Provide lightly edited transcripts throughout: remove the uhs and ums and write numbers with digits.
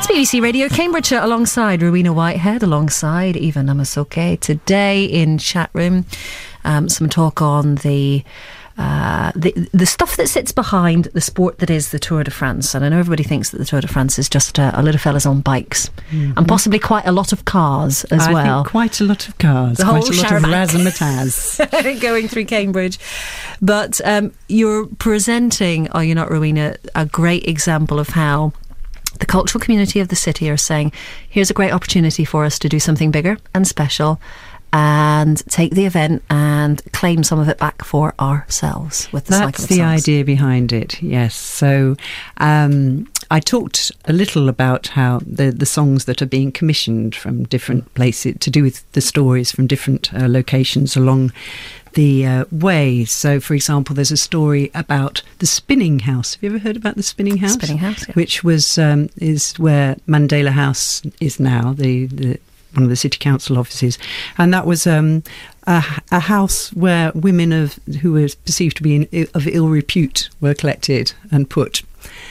BBC Radio Cambridgeshire alongside Rowena Whitehead, alongside Eva Namasoke. Today in chat room, some talk on the stuff that sits behind the sport that is the Tour de France. And I know everybody thinks that the Tour de France is just a lot of fellas on bikes, and possibly quite a lot of cars as well. I think quite a lot of cars, the quite whole a lot of razzmatazz going through Cambridge. But you're presenting, are you not, Rowena, a great example of how the cultural community of the city are saying, here's a great opportunity for us to do something bigger and special and take the event and claim some of it back for ourselves with the Cycle of Songs. That's the idea behind it, yes. So I talked a little about how the songs that are being commissioned from different places to do with the stories from different locations along the way. So, for example, there's a story about the Spinning House. Have you ever heard about the Spinning House? Spinning House, yeah. Which was is where Mandela House is now, the one of the city council offices, and that was a house where women who were perceived to be of ill repute were collected and put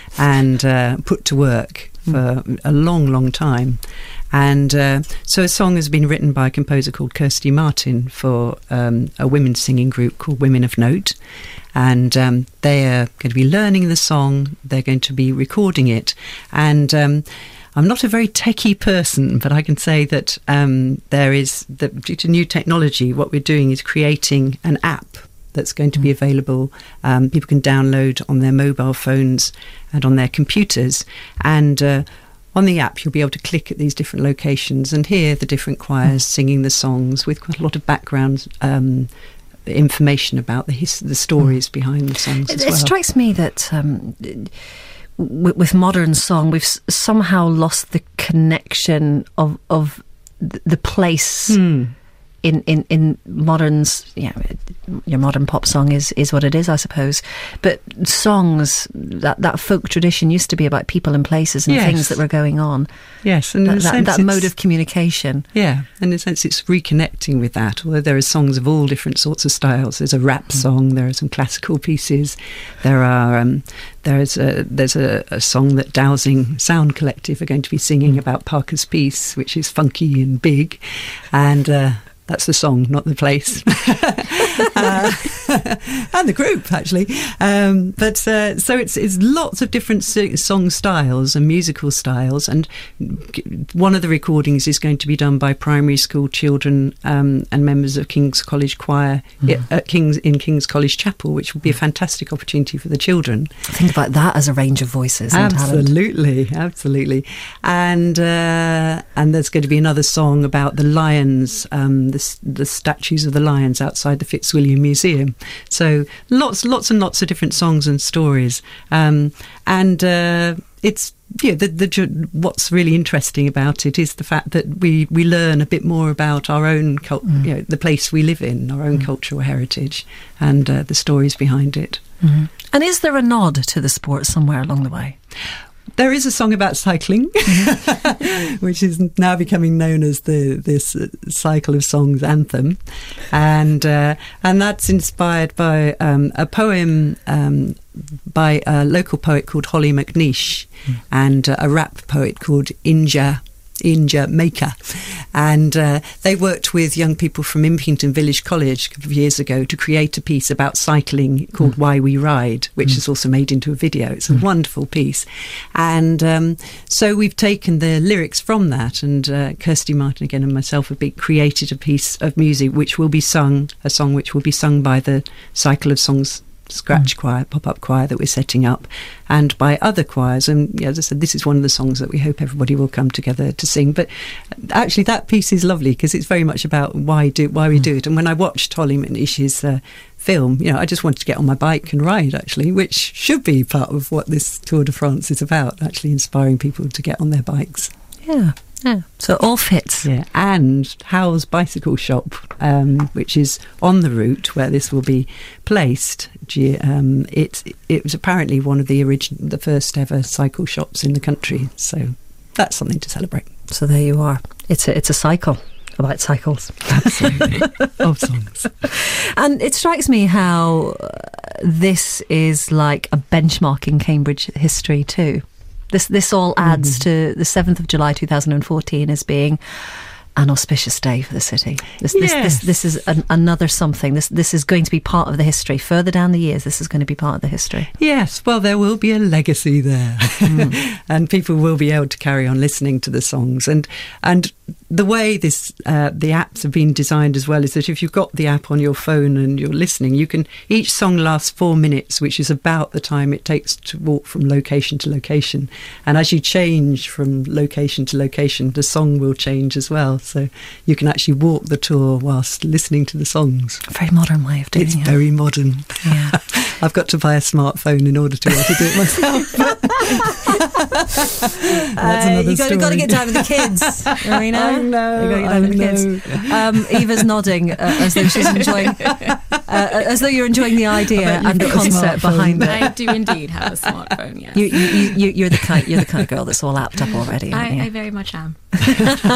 to work for a long, long time. And so a song has been written by a composer called Kirsty Martin for a women's singing group called Women of Note. And they are going to be learning the song, they're going to be recording it. And I'm not a very techie person, but I can say that due to new technology, what we're doing is creating an app that's going to be available. People can download on their mobile phones and on their computers. And on the app, you'll be able to click at these different locations and hear the different choirs singing the songs with quite a lot of background information about the stories behind the songs as well. It strikes me that with modern song, we've somehow lost the connection of the place in moderns. Yeah, your modern pop song is what it is, I suppose. But songs, that folk tradition used to be about people and places and things that were going on. Yes, and that mode of communication. Yeah, and in a sense it's reconnecting with that, although there are songs of all different sorts of styles. There's a rap song, there are some classical pieces, there's a song that Dowsing Sound Collective are going to be singing about Parker's Piece, which is funky and big, and that's the song, not the place. And the group, actually. So it's lots of different song styles and musical styles. And one of the recordings is going to be done by primary school children and members of King's College Choir in King's College Chapel, which will be a fantastic opportunity for the children. Think about that as a range of voices and talent. Absolutely. And there's going to be another song about the lions, the statues of the lions outside the Fitzwilliam Museum. So lots and lots of different songs and stories. It's what's really interesting about it is the fact that we learn a bit more about our own the place we live in, our own cultural heritage, and the stories behind it. Mm-hmm. And is there a nod to the sport somewhere along the way? There is a song about cycling, which is now becoming known as this Cycle of Songs anthem, and that's inspired by a poem by a local poet called Holly McNeish and a rap poet called Inja Maker, and they worked with young people from Impington Village College a couple of years ago to create a piece about cycling called Why We Ride, which is also made into a video. It's a wonderful piece, and so we've taken the lyrics from that, and Kirsty Martin again and myself have created a piece of music which will be sung, a song which will be sung by the Cycle of Songs scratch choir, pop-up choir that we're setting up, and by other choirs. And as I said, this is one of the songs that we hope everybody will come together to sing. But actually that piece is lovely because it's very much about why we do it. And when I watched Holly McNeish's film, I just wanted to get on my bike and ride, actually, which should be part of what this Tour de France is about, actually inspiring people to get on their bikes. Yeah. So it all fits. Yeah, and Howell's Bicycle Shop, which is on the route where this will be placed. It was apparently one of the first ever cycle shops in the country. So that's something to celebrate. So there you are. It's a cycle about cycles. Absolutely. Of songs. And it strikes me how this is like a benchmark in Cambridge history too. This all adds to the 7th of July 2014 as being an auspicious day for the city. This is another something. This is going to be part of the history. Further down the years, this is going to be part of the history. Yes, well, there will be a legacy there. And people will be able to carry on listening to the songs. And the way the apps have been designed as well is that if you've got the app on your phone and you're listening, each song lasts 4 minutes, which is about the time it takes to walk from location to location. And as you change from location to location, the song will change as well. So you can actually walk the tour whilst listening to the songs. A very modern way of doing it. It's very modern. Yeah. I've got to buy a smartphone in order to be able to do it myself. That's another story. You've got to get down with the kids, Marina. I know. You've got to get down with the kids. Eva's nodding as though she's enjoying, as though you're enjoying the idea and the concept behind it. I do indeed have a smartphone. Yes, you're the kind of girl that's all apped up already. I very much am. Do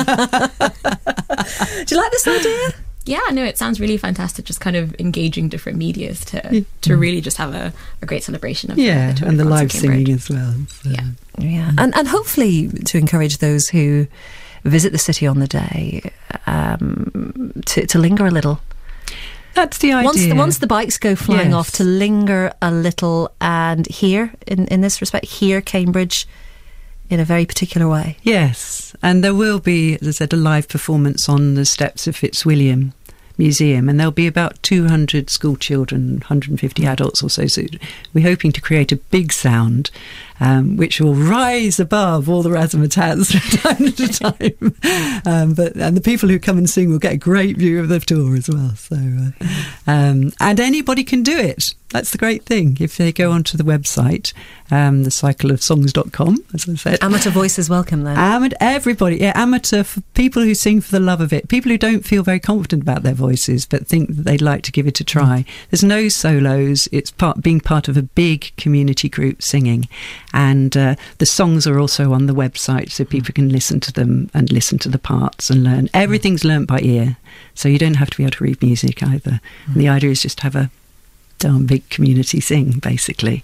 you like this idea? Yeah, no, it sounds really fantastic. Just kind of engaging different medias to really just have a great celebration of the Tour and the de France live in Cambridge. singing as well. So. Yeah, and hopefully to encourage those who visit the city on the day to linger a little. That's the idea. Once the bikes go flying off, to linger a little and hear, in this respect, hear Cambridge in a very particular way. Yes, and there will be, as I said, a live performance on the steps of Fitzwilliam Museum, and there'll be about 200 school children, 150 adults or so. So we're hoping to create a big sound which will rise above all the razzmatazz from time to time. And the people who come and sing will get a great view of the tour as well. So, and anybody can do it. That's the great thing. If they go onto the website, thecycleofsongs.com, as I said. Amateur voices welcome then. Everybody, amateur, for people who sing for the love of it, people who don't feel very confident about their voices but think that they'd like to give it a try. There's no solos. It's being part of a big community group singing. And the songs are also on the website so people can listen to them and listen to the parts and learn. Everything's learnt by ear, so you don't have to be able to read music either. And the idea is just to have a darn big community sing, basically.